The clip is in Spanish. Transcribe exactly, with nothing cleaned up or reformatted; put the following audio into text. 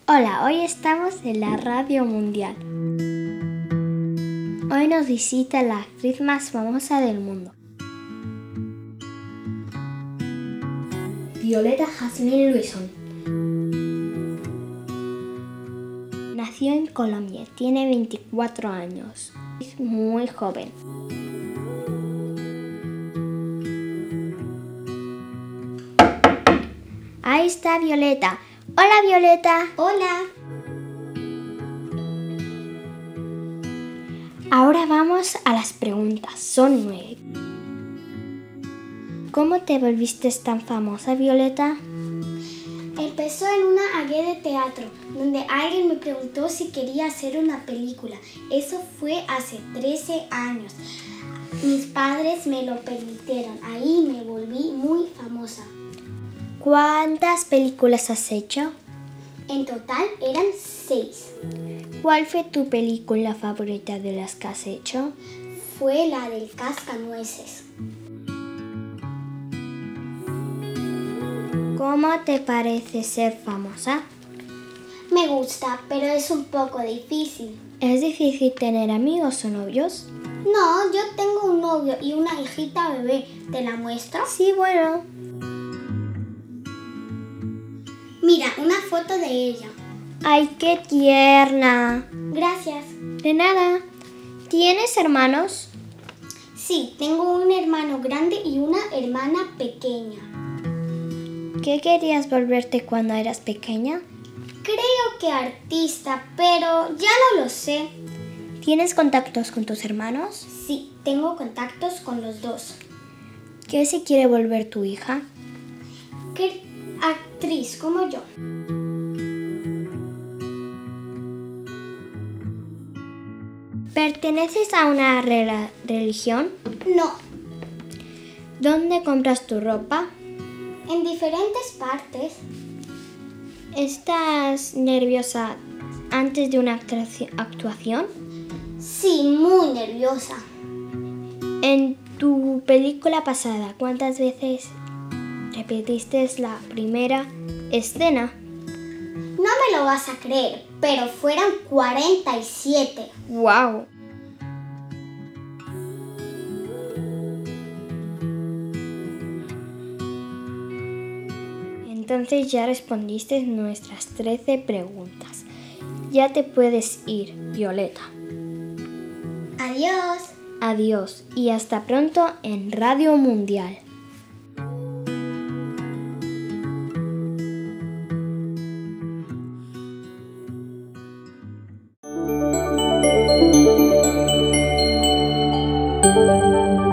Hola, hoy estamos en la Radio Mundial. Hoy nos visita la actriz más famosa del mundo, Violeta Jazmín Luison. Nació en Colombia, tiene veinticuatro años, es muy joven. Ahí está Violeta. Hola Violeta. Hola. Ahora vamos a las preguntas, son nueve. ¿Cómo te volviste tan famosa, Violeta? Empezó en una guía de teatro, donde alguien me preguntó si quería hacer una película. Eso fue hace trece años. Mis padres me lo permitieron. Ahí me volví muy famosa. ¿Cuántas películas has hecho? En total eran seis. ¿Cuál fue tu película favorita de las que has hecho? Fue la del Cascanueces. ¿Cómo te parece ser famosa? Me gusta, pero es un poco difícil. ¿Es difícil tener amigos o novios? No, yo tengo un novio y una hijita bebé. ¿Te la muestro? Sí, bueno. Mira, una foto de ella. ¡Ay, qué tierna! Gracias. De nada. ¿Tienes hermanos? Sí, tengo un hermano grande y una hermana pequeña. ¿Qué querías volverte cuando eras pequeña? Creo que artista, pero ya no lo sé. ¿Tienes contactos con tus hermanos? Sí, tengo contactos con los dos. ¿Qué se quiere volver tu hija? ¿Qué actriz como yo? ¿Perteneces a una re- religión? No. ¿Dónde compras tu ropa? En diferentes partes. ¿Estás nerviosa antes de una actuación? Sí, muy nerviosa. En tu película pasada, ¿cuántas veces repetiste la primera escena? No me lo vas a creer, pero fueron cuarenta y siete. ¡Wow! Entonces ya respondiste nuestras trece preguntas. Ya te puedes ir, Violeta. Adiós. Adiós y hasta pronto en Radio Mundial. Thank you.